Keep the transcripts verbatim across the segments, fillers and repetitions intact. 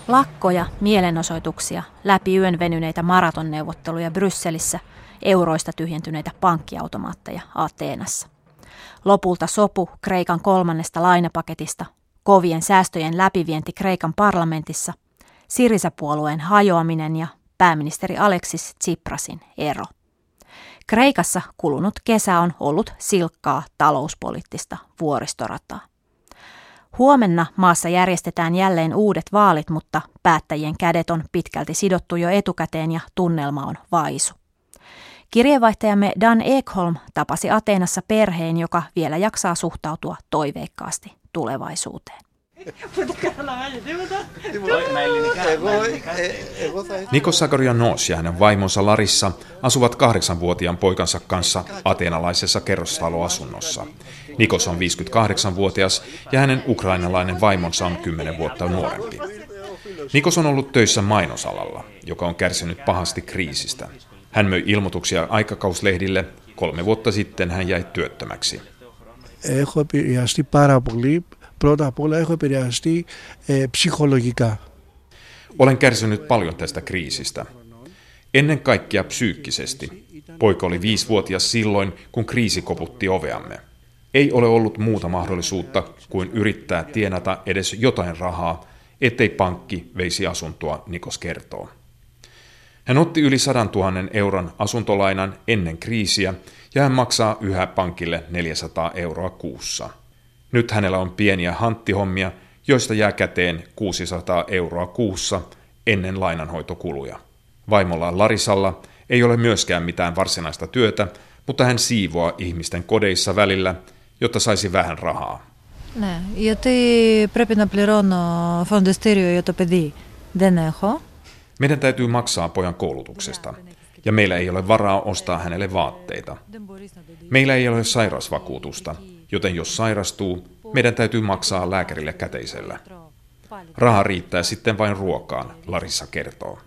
Lakkoja, mielenosoituksia, läpi yön venyneitä maratonneuvotteluja Brysselissä, euroista tyhjentyneitä pankkiautomaatteja Ateenassa. Lopulta sopu Kreikan kolmannesta lainapaketista, kovien säästöjen läpivienti Kreikan parlamentissa, Syriza-puolueen hajoaminen ja pääministeri Alexis Tsiprasin ero. Kreikassa kulunut kesä on ollut silkkaa talouspoliittista vuoristorataa. Huomenna maassa järjestetään jälleen uudet vaalit, mutta päättäjien kädet on pitkälti sidottu jo etukäteen ja tunnelma on vaisu. Kirjeenvaihtajamme Dan Ekholm tapasi Ateenassa perheen, joka vielä jaksaa suhtautua toiveikkaasti tulevaisuuteen. Nikos Zagorianos ja hänen vaimonsa Larissa asuvat kahdeksanvuotiaan poikansa kanssa ateenalaisessa kerrostaloasunnossa. Nikos on viisikymmentäkahdeksanvuotias ja hänen ukrainalainen vaimonsa on kymmenen vuotta nuorempi. Nikos on ollut töissä mainosalalla, joka on kärsinyt pahasti kriisistä. Hän möi ilmoituksia aikakauslehdille. Kolme vuotta sitten hän jäi työttömäksi. Έχω επηρεαστεί πάρα πολύ. Πρώτα απ' όλα έχω επηρεαστεί ψυχολογικά. Olen kärsinyt paljon tästä kriisistä. Ennen kaikkea psyykkisesti. Poika oli viisivuotias silloin, kun kriisi koputti oveamme. Ei ole ollut muuta mahdollisuutta kuin yrittää tienata edes jotain rahaa, ettei pankki veisi asuntoa, Nikos kertoo. Hän otti yli sadan tuhannen euron asuntolainan ennen kriisiä ja hän maksaa yhä pankille neljäsataa euroa kuussa. Nyt hänellä on pieniä hanttihommia, joista jää käteen kuusisataa euroa kuussa ennen lainanhoitokuluja. Vaimollaan Larisalla ei ole myöskään mitään varsinaista työtä, mutta hän siivoaa ihmisten kodeissa välillä, jotta saisi vähän rahaa. Ναι, γιατί πρέπει να πληρώνω φροντιστήριο για το παιδί. Δεν έχω. Meidän täytyy maksaa pojan koulutuksesta, ja meillä ei ole varaa ostaa hänelle vaatteita. Meillä ei ole sairausvakuutusta, joten jos sairastuu, meidän täytyy maksaa lääkärille käteisellä. Raha riittää sitten vain ruokaan, Larissa kertoo.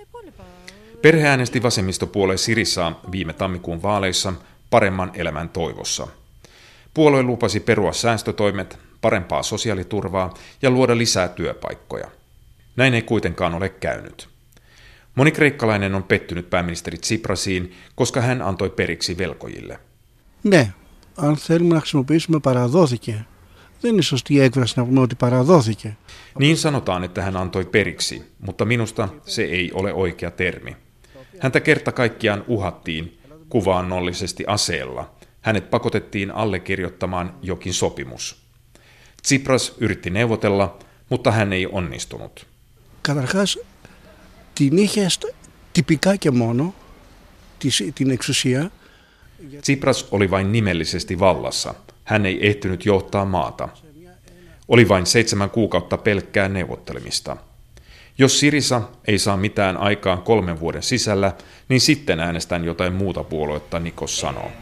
Perhe äänesti vasemmistopuolue Syrizaa viime tammikuun vaaleissa paremman elämän toivossa. Puolue lupasi perua säästötoimet, parempaa sosiaaliturvaa ja luoda lisää työpaikkoja. Näin ei kuitenkaan ole käynyt. Moni kreikkalainen on pettynyt pääministeri Tsiprasiin, koska hän antoi periksi velkojille. Ναι, αν θέλουμε να χρησιμοποιήσουμε παραδόθηκε. Δεν είναι σωστή η έκφραση να πούμε ότι παραδόθηκε. Niin sanotaan, että hän antoi periksi, mutta minusta se ei ole oikea termi. Häntä kerta kaikkiaan uhattiin kuvaannollisesti aseella. Hänet pakotettiin allekirjoittamaan jokin sopimus. Tsipras yritti neuvotella, mutta hän ei onnistunut. Καταρχάς, την είχε τυπικά και μόνο την εξουσία. Tsipras oli vain nimellisesti vallassa. Hän ei ehtinyt johtaa maata. Oli vain seitsemän kuukautta pelkkää neuvottelemista. Jos Syriza ei saa mitään aikaan kolmen vuoden sisällä, niin sitten äänestän jotain muuta puoluetta, Nikos sanoo.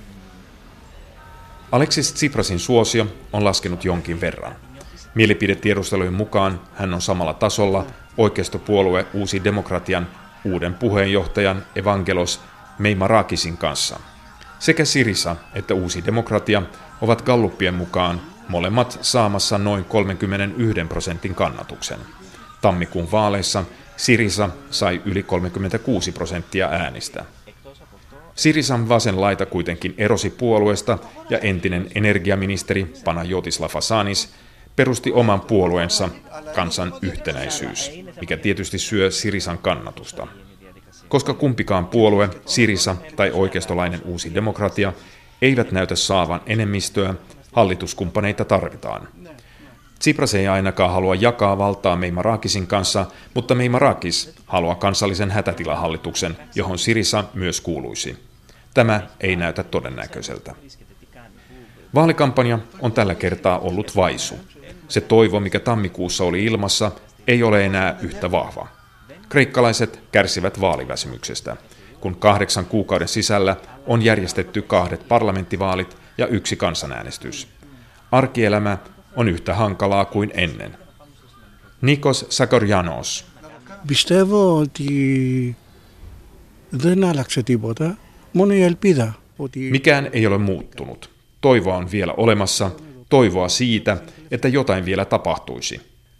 Alexis Tsiprasin suosio on laskenut jonkin verran. Mielipidetiedustelujen mukaan hän on samalla tasolla oikeistopuolue Uusi Demokratian uuden puheenjohtajan Evangelos Meimarakisin kanssa. Sekä Syriza että Uusi Demokratia ovat galluppien mukaan molemmat saamassa noin kolmekymmentäyksi prosentin kannatuksen. Tammikuun vaaleissa Syriza sai yli kolmekymmentäkuusi prosenttia äänistä. Syrizan vasen laita kuitenkin erosi puolueesta ja entinen energiaministeri Panayotis Lafasanis perusti oman puolueensa Kansan yhtenäisyys, mikä tietysti syö Syrizan kannatusta. Koska kumpikaan puolue, Syriza tai oikeistolainen Uusi Demokratia, eivät näytä saavan enemmistöä, hallituskumppaneita tarvitaan. Tsipras ei ainakaan halua jakaa valtaa Meimarakisin kanssa, mutta Meimarakis haluaa kansallisen hätätilahallituksen, johon Syriza myös kuuluisi. Tämä ei näytä todennäköiseltä. Vaalikampanja on tällä kertaa ollut vaisu. Se toivo, mikä tammikuussa oli ilmassa, ei ole enää yhtä vahva. Kreikkalaiset kärsivät vaaliväsymyksestä, kun kahdeksan kuukauden sisällä on järjestetty kahdet parlamenttivaalit ja yksi kansanäänestys. Arkielämä on yhtä hankalaa kuin ennen. Nikos Zagorianos. Πιστεύω ότι δεν άλλαξε τίποτα, μόνο η ελπίδα. Mikään ei ole muuttunut. Toivoa on vielä olemassa, toivoa siitä, että jotain vielä tapahtuisi.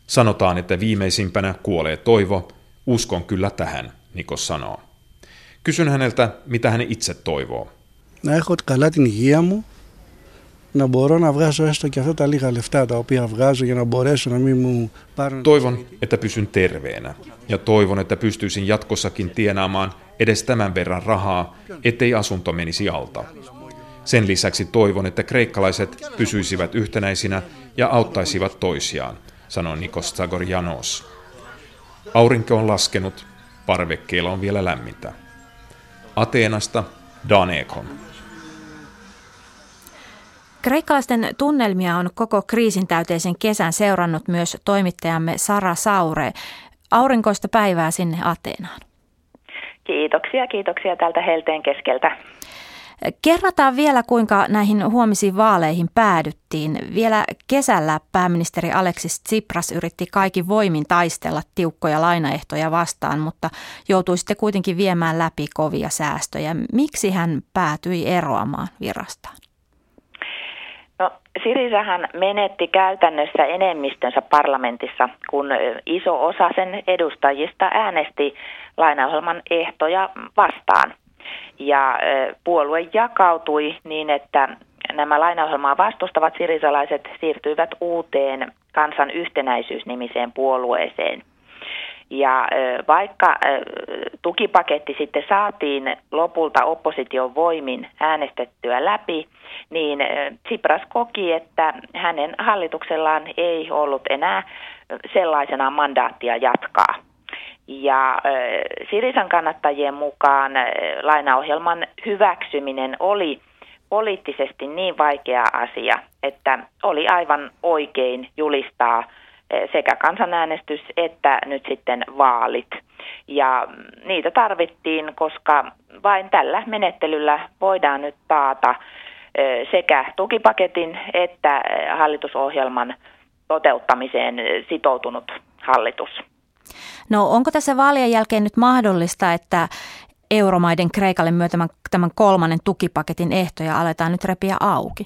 Sanotaan, että viimeisimpänä kuolee toivo. Uskon kyllä tähän, Nikos sanoo. Kysyn häneltä, mitä hän itse toivoo. Να έχω καλά την υγεία μου, να μπορώ να βγάζω έστω και αυτά τα λίγα λεφτά τα οποία βγάζω για να μπορέσω να μην μου πάρουν. Toivon, että pysyn terveenä ja toivon, että pystyisin jatkossakin tienaamaan edes tämän verran rahaa, ettei asunto menisi alta. Sen lisäksi toivon, että kreikkalaiset pysyisivät yhtenäisinä ja auttaisivat toisiaan, sanoi Nikos Zagorjanos. Aurinko on laskenut, parvekkeella on vielä lämmintä. Ateenasta Danekon. Kreikkalaisten tunnelmia on koko kriisin täyteisen kesän seurannut myös toimittajamme Sara Saure. Aurinkoista päivää sinne Ateenaan. Kiitoksia, kiitoksia tältä helteen keskeltä. Kerrataan vielä, kuinka näihin huomisiin vaaleihin päädyttiin. Vielä kesällä pääministeri Alexis Tsipras yritti kaikin voimin taistella tiukkoja lainaehtoja vastaan, mutta joutui sitten kuitenkin viemään läpi kovia säästöjä. Miksi hän päätyi eroamaan virastaan? No, Syrizahan menetti käytännössä enemmistönsä parlamentissa, kun iso osa sen edustajista äänesti lainaohjelman ehtoja vastaan. Ja puolue jakautui niin, että nämä lainaohjelmaa vastustavat syrizalaiset siirtyivät uuteen kansan yhtenäisyysnimiseen puolueeseen. Ja vaikka tukipaketti sitten saatiin lopulta opposition voimin äänestettyä läpi, niin Tsipras koki, että hänen hallituksellaan ei ollut enää sellaisena mandaattia jatkaa. Ja Syrizan kannattajien mukaan lainaohjelman hyväksyminen oli poliittisesti niin vaikea asia, että oli aivan oikein julistaa sekä kansanäänestys että nyt sitten vaalit. Ja niitä tarvittiin, koska vain tällä menettelyllä voidaan nyt taata sekä tukipaketin että hallitusohjelman toteuttamiseen sitoutunut hallitus. No onko tässä vaalien jälkeen nyt mahdollista, että euromaiden Kreikalle myötämän tämän kolmannen tukipaketin ehtoja aletaan nyt repiä auki?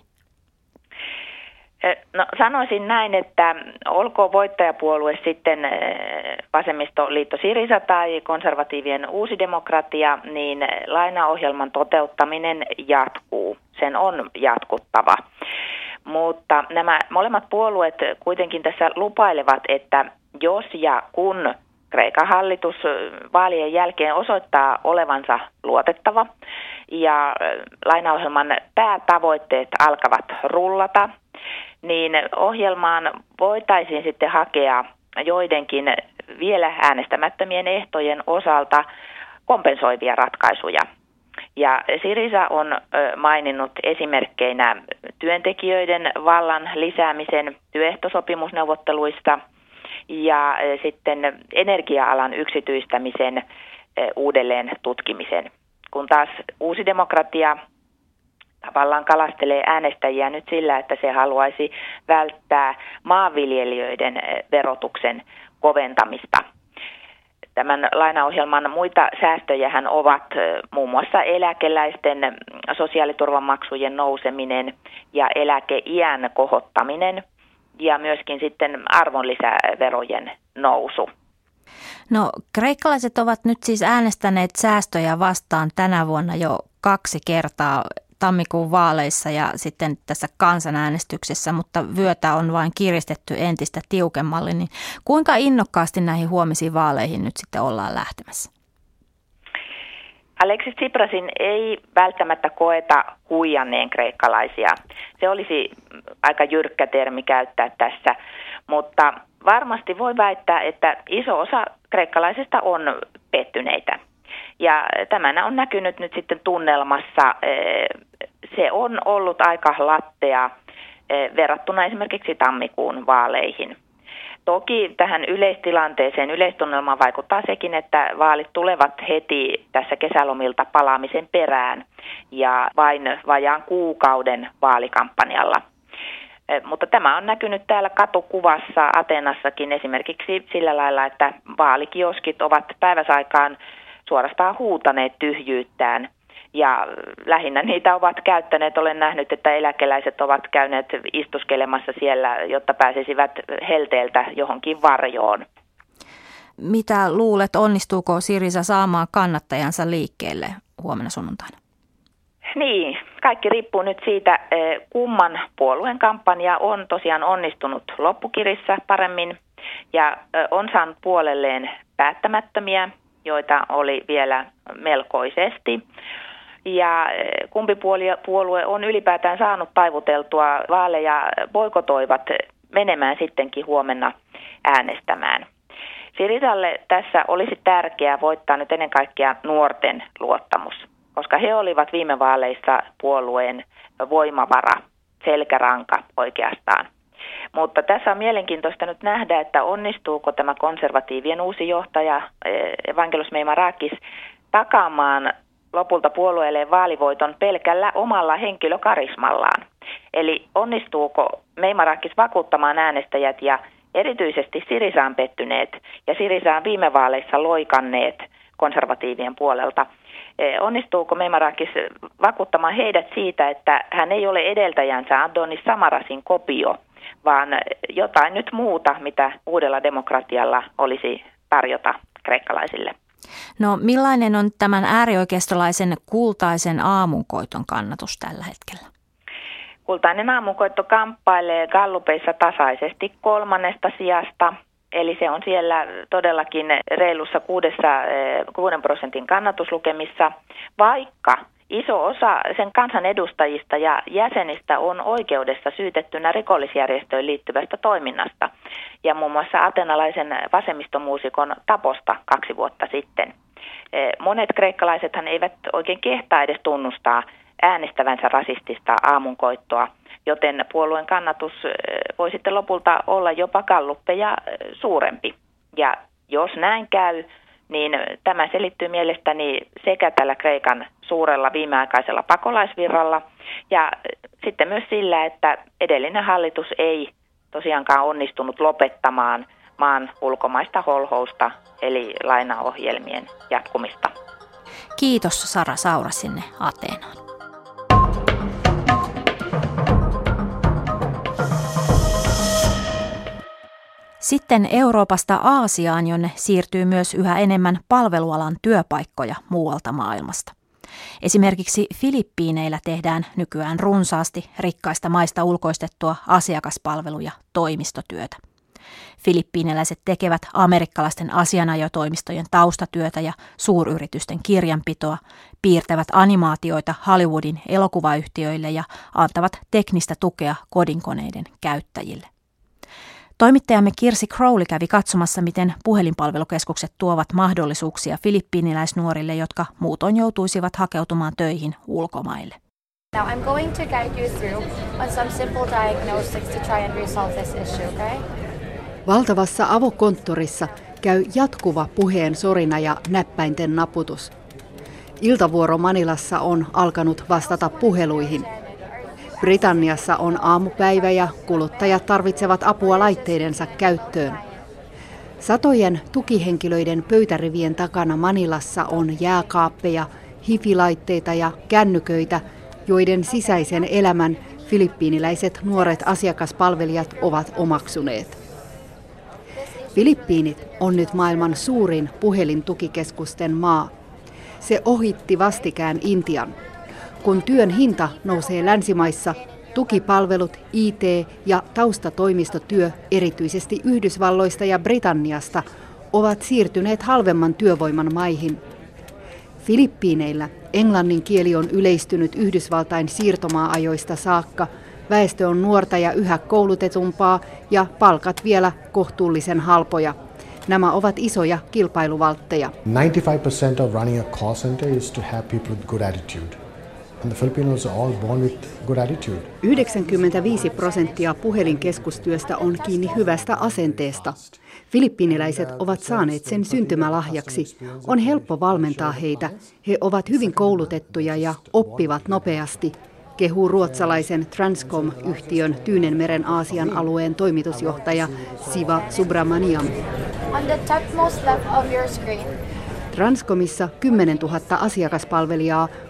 No sanoisin näin, että olkoon voittajapuolue sitten vasemmistoliitto Syriza tai konservatiivien Uusi Demokratia, niin lainaohjelman toteuttaminen jatkuu. Sen on jatkuttava. Mutta nämä molemmat puolueet kuitenkin tässä lupailevat, että jos ja kun Kreikan hallitus vaalien jälkeen osoittaa olevansa luotettava ja lainaohjelman päätavoitteet alkavat rullata, niin ohjelmaan voitaisiin sitten hakea joidenkin vielä äänestämättömien ehtojen osalta kompensoivia ratkaisuja. Ja Syriza on maininnut esimerkkeinä työntekijöiden vallan lisäämisen työehtosopimusneuvotteluista ja sitten energia-alan yksityistämisen uudelleen tutkimisen. Kun taas Uusi Demokratia tavallaan kalastelee äänestäjiä nyt sillä, että se haluaisi välttää maanviljelijöiden verotuksen koventamista. Tämän lainaohjelman muita säästöjähän ovat muun muassa eläkeläisten sosiaaliturvamaksujen nouseminen ja eläkeiän kohottaminen ja myöskin sitten arvonlisäverojen nousu. No kreikkalaiset ovat nyt siis äänestäneet säästöjä vastaan tänä vuonna jo kaksi kertaa tammikuun vaaleissa ja sitten tässä kansanäänestyksessä, mutta vyötä on vain kiristetty entistä tiukemmalle. Niin kuinka innokkaasti näihin huomisiin vaaleihin nyt sitten ollaan lähtemässä? Alexis Tsiprasin ei välttämättä koeta huijanneen kreikkalaisia. Se olisi aika jyrkkä termi käyttää tässä, mutta varmasti voi väittää, että iso osa kreikkalaisista on pettyneitä. Ja tämänä on näkynyt nyt sitten tunnelmassa. Se on ollut aika lattea verrattuna esimerkiksi tammikuun vaaleihin. Toki tähän yleistilanteeseen, yleistunnelmaan vaikuttaa sekin, että vaalit tulevat heti tässä kesälomilta palaamisen perään ja vain vajaan kuukauden vaalikampanjalla. Mutta tämä on näkynyt täällä katukuvassa Ateenassakin esimerkiksi sillä lailla, että vaalikioskit ovat päiväsaikaan suorastaan huutaneet tyhjyyttään Ja lähinnä niitä ovat käyttäneet. Olen nähnyt, että eläkeläiset ovat käyneet istuskelemassa siellä, jotta pääsisivät helteeltä johonkin varjoon. Mitä luulet, onnistuuko Syriza saamaan kannattajansa liikkeelle huomenna sunnuntaina? Niin, kaikki riippuu nyt siitä, kumman puolueen kampanja on tosiaan onnistunut loppukirissä paremmin ja on saanut puolelleen päättämättömiä, joita oli vielä melkoisesti. Ja kumpi puolue on ylipäätään saanut taivuteltua vaaleja, boikotoivat menemään sittenkin huomenna äänestämään. Syrizalle tässä olisi tärkeää voittaa nyt ennen kaikkea nuorten luottamus, koska he olivat viime vaaleissa puolueen voimavara, selkäranka oikeastaan. Mutta tässä on mielenkiintoista nyt nähdä, että onnistuuko tämä konservatiivien uusi johtaja Evangelos Meimarakis takaamaan lopulta puolueelle vaalivoiton pelkällä omalla henkilökarismallaan. Eli onnistuuko Meimarakis vakuuttamaan äänestäjät ja erityisesti Syrizaan pettyneet ja Syrizaan viime vaaleissa loikanneet konservatiivien puolelta. Onnistuuko Meimarakis vakuuttamaan heidät siitä, että hän ei ole edeltäjänsä Adonis Samarasin kopio, vaan jotain nyt muuta, mitä uudella demokratialla olisi tarjota kreikkalaisille? No millainen on tämän äärioikeistolaisen kultaisen aamunkoiton kannatus tällä hetkellä? Kultainen aamunkoitto kamppailee gallupeissa tasaisesti kolmannesta sijasta, eli se on siellä todellakin reilussa kuudessa, kuuden prosentin kannatuslukemissa, vaikka iso osa sen kansan edustajista ja jäsenistä on oikeudessa syytettynä rikollisjärjestöön liittyvästä toiminnasta ja muun muassa atenalaisen vasemmistomuusikon taposta kaksi vuotta sitten. Monet kreikkalaisethan eivät oikein kehtaa edes tunnustaa äänestävänsä rasistista aamunkoittoa, joten puolueen kannatus voi sitten lopulta olla jopa galluppeja suurempi. Ja jos näin käy, niin tämä selittyy mielestäni sekä tällä Kreikan suurella viimeaikaisella pakolaisvirralla ja sitten myös sillä, että edellinen hallitus ei tosiaankaan onnistunut lopettamaan maan ulkomaista holhousta eli lainaohjelmien jatkumista. Kiitos Sara Saura sinne Ateenaan. Sitten Euroopasta Aasiaan, jonne siirtyy myös yhä enemmän palvelualan työpaikkoja muualta maailmasta. Esimerkiksi Filippiineillä tehdään nykyään runsaasti rikkaista maista ulkoistettua asiakaspalvelu- ja toimistotyötä. Filippiiniläiset tekevät amerikkalaisten asianajotoimistojen taustatyötä ja suuryritysten kirjanpitoa, piirtävät animaatioita Hollywoodin elokuvayhtiöille ja antavat teknistä tukea kodinkoneiden käyttäjille. Toimittajamme Kirsi Crowley kävi katsomassa, miten puhelinpalvelukeskukset tuovat mahdollisuuksia filippiiniläisnuorille, jotka muutoin joutuisivat hakeutumaan töihin ulkomaille. Now I'm going to guide you through on some simple diagnostics to try and resolve this issue, okay? Valtavassa avokonttorissa käy jatkuva puheen sorina ja näppäinten naputus. Iltavuoro Manilassa on alkanut vastata puheluihin. Britanniassa on aamupäivä ja kuluttajat tarvitsevat apua laitteidensa käyttöön. Satojen tukihenkilöiden pöytärivien takana Manilassa on jääkaappeja, hifi-laitteita ja kännyköitä, joiden sisäisen elämän filippiiniläiset nuoret asiakaspalvelijat ovat omaksuneet. Filippiinit on nyt maailman suurin puhelintukikeskusten maa. Se ohitti vastikään Intian. Kun työn hinta nousee länsimaissa, tukipalvelut, I T ja taustatoimistotyö erityisesti Yhdysvalloista ja Britanniasta ovat siirtyneet halvemman työvoiman maihin. Filippiineillä englannin kieli on yleistynyt Yhdysvaltain siirtomaa-ajoista saakka, väestö on nuorta ja yhä koulutetumpaa ja palkat vielä kohtuullisen halpoja. Nämä ovat isoja kilpailuvaltteja. ninety-five percent of running a call center is to have people with good attitude. And the Filipinos are all born with good attitude. yhdeksänkymmentäviisi prosenttia puhelinkeskustyöstä on kiinni hyvästä asenteesta. Filippiiniläiset ovat saaneet sen syntymälähjaksi. On helppo valmentaa heitä. He ovat hyvin koulutettuja ja oppivat nopeasti, kehuu ruotsalaisen Transcom-yhtiön Tyynenmeren Aasian alueen toimitusjohtaja Siva Subramaniam. On the topmost left of your screen. Transcomissa kymmenentuhatta asiakaspalvelijaa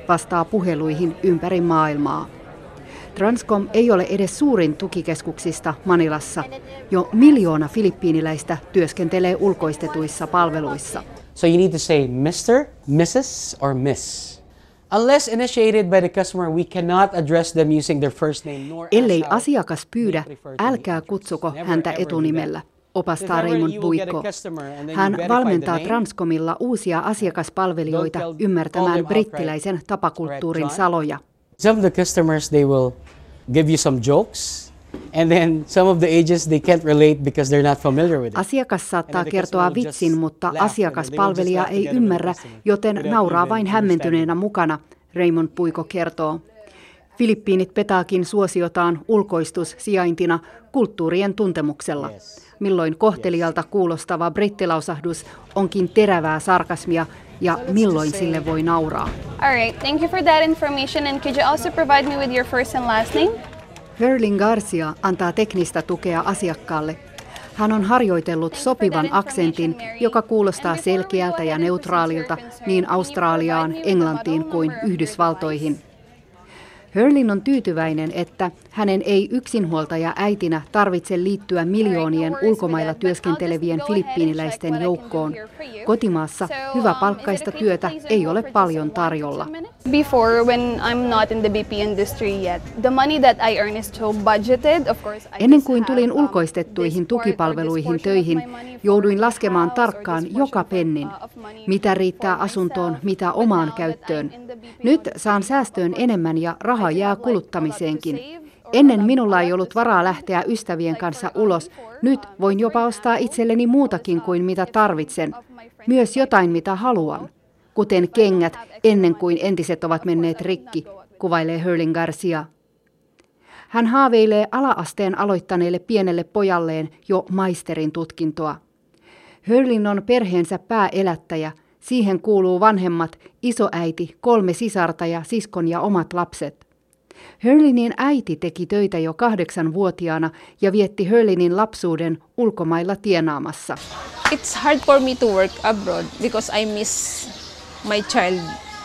vastaa puheluihin ympäri maailmaa. Transcom ei ole edes suurin tukikeskuksista Manilassa. Jo miljoona filippiiniläistä työskentelee ulkoistetuissa palveluissa. So you need to say mister, missus or miss. Unless initiated by the customer, we cannot address them using their first name nor Ellei asiakas pyydä, älkää kutsuko häntä etunimellä, opastaa Raymond Buikko. Hän valmentaa Transcomilla uusia asiakaspalvelijoita ymmärtämään brittiläisen tapakulttuurin saloja. Some of the customers, they will give you some jokes, and then some of the ages they can't relate because they're not familiar with it. Asiakas saattaa kertoa vitsin, mutta asiakaspalvelija ei ymmärrä, joten nauraa vain hämmentyneenä mukana, Raymond Buikko kertoo. Filippiinit petaakin suosiotaan ulkoistussijaintina kulttuurien tuntemuksella. Milloin kohtelijalta kuulostava brittilausahdus onkin terävää sarkasmia ja milloin sille voi nauraa. All right, thank you for that information, and could you also provide me with your first and last name? Herlin Garcia antaa teknistä tukea asiakkaalle. Hän on harjoitellut sopivan aksentin, joka kuulostaa selkeältä ja neutraalilta niin Australiaan, Englantiin kuin Yhdysvaltoihin. Herlin on tyytyväinen, että hänen ei yksinhuoltaja äitinä tarvitse liittyä miljoonien ulkomailla työskentelevien filippiiniläisten joukkoon. Kotimaassa hyväpalkkaista työtä ei ole paljon tarjolla. Before, when I'm not in the B P industry yet, the money that I earn is so budgeted. Of course, Ennen kuin tulin ulkoistettuihin tukipalveluihin töihin, jouduin laskemaan tarkkaan joka pennin, mitä riittää asuntoon, mitä omaan käyttöön. Nyt saan säästöön enemmän ja raha jää kuluttamiseenkin. Ennen minulla ei ollut varaa lähteä ystävien kanssa ulos. Nyt voin jopa ostaa itselleni muutakin kuin mitä tarvitsen. Myös jotain mitä haluan. Kuten kengät ennen kuin entiset ovat menneet rikki, kuvailee Herlin Garcia. Hän haaveilee ala-asteen aloittaneelle pienelle pojalleen jo maisterin tutkintoa. Herlin on perheensä pääelättäjä. Siihen kuuluu vanhemmat, isoäiti, kolme sisarta ja siskon ja omat lapset. Herlinin äiti teki töitä jo kahdeksanvuotiaana ja vietti Herlinin lapsuuden ulkomailla tienaamassa. It's hard for me to work abroad because I miss my child,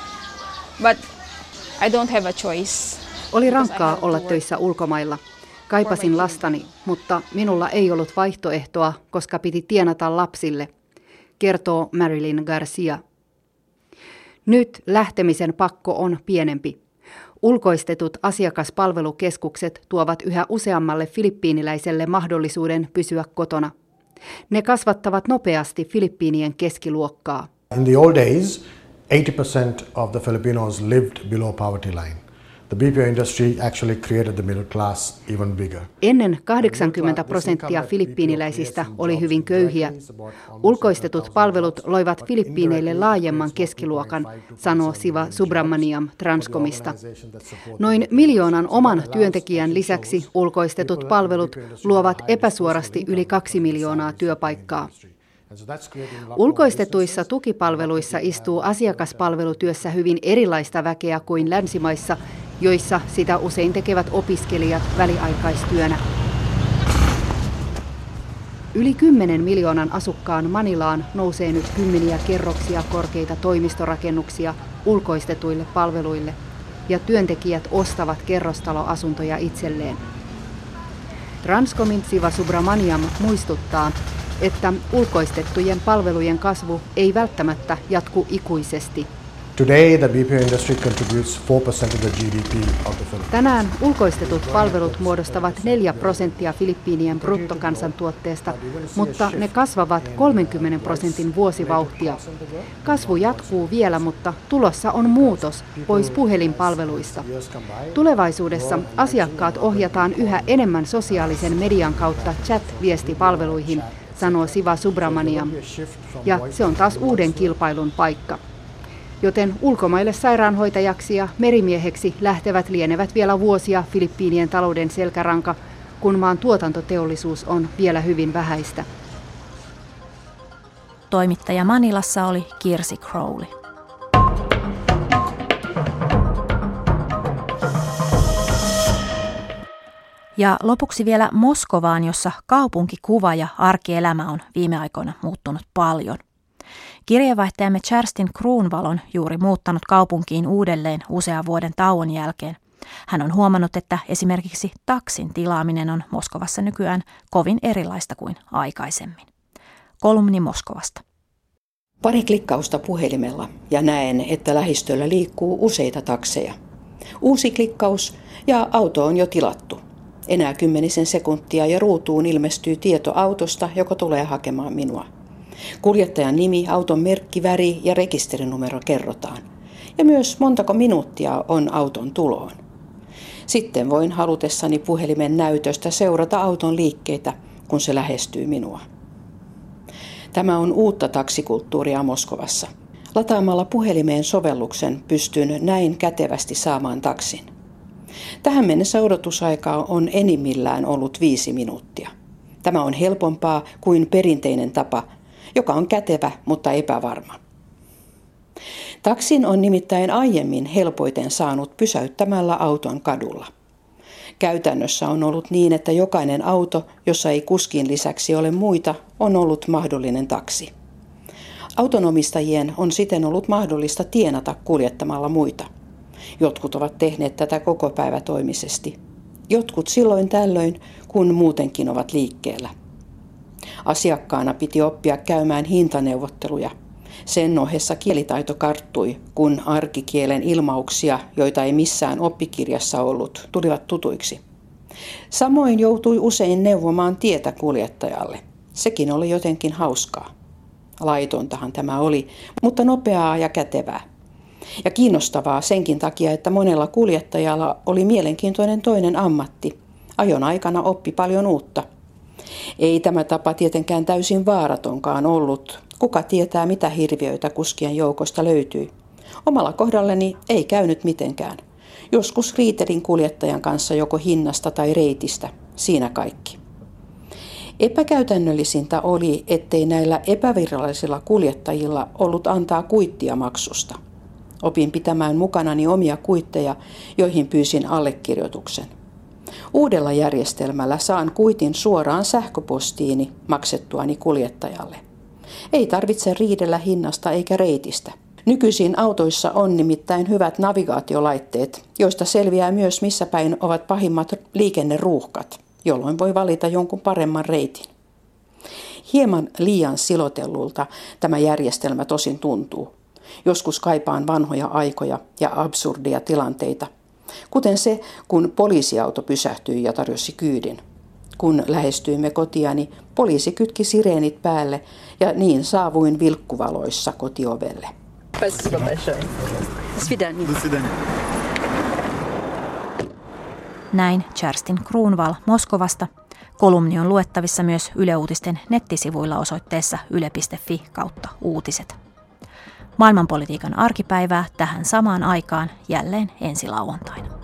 but I don't have a choice. Oli rankkaa olla töissä ulkomailla. Kaipasin lastani, mutta minulla ei ollut vaihtoehtoa, koska piti tienata lapsille, kertoo Marilyn Garcia. Nyt lähtemisen pakko on pienempi. Ulkoistetut asiakaspalvelukeskukset tuovat yhä useammalle filippiiniläiselle mahdollisuuden pysyä kotona. Ne kasvattavat nopeasti Filippiinien keskiluokkaa. In the old days, eighty percent of the Filipinos lived below poverty line. The B P O industry actually created the middle class even bigger. Ennen kahdeksankymmentä prosenttia filippiiniläisistä oli hyvin köyhiä. Ulkoistetut palvelut loivat Filippiineille laajemman keskiluokan, sanoo Siva Subramaniam Transcomista. Noin miljoonan oman työntekijän lisäksi ulkoistetut palvelut luovat epäsuorasti yli kaksi miljoonaa työpaikkaa. Ulkoistetuissa tukipalveluissa istuu asiakaspalvelutyössä hyvin erilaista väkeä kuin länsimaissa, joissa sitä usein tekevät opiskelijat väliaikaistyönä. Yli kymmenen miljoonan asukkaan Manilaan nousee nyt kymmeniä kerroksia korkeita toimistorakennuksia ulkoistetuille palveluille, ja työntekijät ostavat kerrostaloasuntoja itselleen. Transcomin Siva Subramaniam muistuttaa, että ulkoistettujen palvelujen kasvu ei välttämättä jatku ikuisesti. Today the B P O industry contributes four percent of the G D P of the Philippines. Tänään ulkoistetut palvelut muodostavat neljä prosenttia Filippiinien bruttokansantuotteesta, mutta ne kasvavat kolmenkymmenen prosentin vuosivauhtia. Kasvu jatkuu vielä, mutta tulossa on muutos pois puhelinpalveluista. Tulevaisuudessa asiakkaat ohjataan yhä enemmän sosiaalisen median kautta chat-viestipalveluihin, sanoo Siva Subramaniam. Ja se on taas uuden kilpailun paikka. Joten ulkomaille sairaanhoitajaksi ja merimieheksi lähtevät lienevät vielä vuosia Filippiinien talouden selkäranka, kun maan tuotantoteollisuus on vielä hyvin vähäistä. Toimittaja Manilassa oli Kirsi Crowley. Ja lopuksi vielä Moskovaan, jossa kaupunkikuva ja arkielämä on viime aikoina muuttunut paljon. Kirjeenvaihtajamme Kerstin Kruunval on juuri muuttanut kaupunkiin uudelleen usean vuoden tauon jälkeen. Hän on huomannut, että esimerkiksi taksin tilaaminen on Moskovassa nykyään kovin erilaista kuin aikaisemmin. Kolumni Moskovasta. Pari klikkausta puhelimella ja näen, että lähistöllä liikkuu useita takseja. Uusi klikkaus ja auto on jo tilattu. Enää kymmenisen sekuntia ja ruutuun ilmestyy tieto autosta, joka tulee hakemaan minua. Kuljettajan nimi, auton merkki, väri ja rekisterinumero kerrotaan. Ja myös montako minuuttia on auton tuloon. Sitten voin halutessani puhelimen näytöstä seurata auton liikkeitä, kun se lähestyy minua. Tämä on uutta taksikulttuuria Moskovassa. Lataamalla puhelimeen sovelluksen pystyn näin kätevästi saamaan taksin. Tähän mennessä odotusaika on enimmillään ollut viisi minuuttia. Tämä on helpompaa kuin perinteinen tapa, joka on kätevä, mutta epävarma. Taksin on nimittäin aiemmin helpoiten saanut pysäyttämällä auton kadulla. Käytännössä on ollut niin, että jokainen auto, jossa ei kuskin lisäksi ole muita, on ollut mahdollinen taksi. Autonomistajien on siten ollut mahdollista tienata kuljettamalla muita. Jotkut ovat tehneet tätä kokopäivätoimisesti. Jotkut silloin tällöin, kun muutenkin ovat liikkeellä. Asiakkaana piti oppia käymään hintaneuvotteluja. Sen ohessa kielitaito karttui, kun arkikielen ilmauksia, joita ei missään oppikirjassa ollut, tulivat tutuiksi. Samoin joutui usein neuvomaan tietä kuljettajalle. Sekin oli jotenkin hauskaa. Laitontahan tämä oli, mutta nopeaa ja kätevää. Ja kiinnostavaa senkin takia, että monella kuljettajalla oli mielenkiintoinen toinen ammatti. Ajon aikana oppi paljon uutta. Ei tämä tapa tietenkään täysin vaaratonkaan ollut. Kuka tietää, mitä hirviöitä kuskien joukosta löytyi. Omalla kohdalleni ei käynyt mitenkään. Joskus riitelin kuljettajan kanssa joko hinnasta tai reitistä. Siinä kaikki. Epäkäytännöllisintä oli, ettei näillä epävirallisilla kuljettajilla ollut antaa kuittia maksusta. Opin pitämään mukanani omia kuitteja, joihin pyysin allekirjoituksen. Uudella järjestelmällä saan kuitin suoraan sähköpostiini maksettuani kuljettajalle. Ei tarvitse riidellä hinnasta eikä reitistä. Nykyisin autoissa on nimittäin hyvät navigaatiolaitteet, joista selviää myös missä päin ovat pahimmat liikenneruuhkat, jolloin voi valita jonkun paremman reitin. Hieman liian silotellulta tämä järjestelmä tosin tuntuu. Joskus kaipaan vanhoja aikoja ja absurdia tilanteita, kuten se, kun poliisiauto pysähtyi ja tarjosi kyydin. Kun lähestyimme kotiani, poliisi kytki sireenit päälle ja niin saavuin vilkkuvaloissa kotiovelle. Näin Kerstin Kruunval Moskovasta. Kolumni on luettavissa myös Yle Uutisten nettisivuilla osoitteessa yle piste fi kautta uutiset. Maailmanpolitiikan arkipäivää tähän samaan aikaan jälleen ensi lauantaina.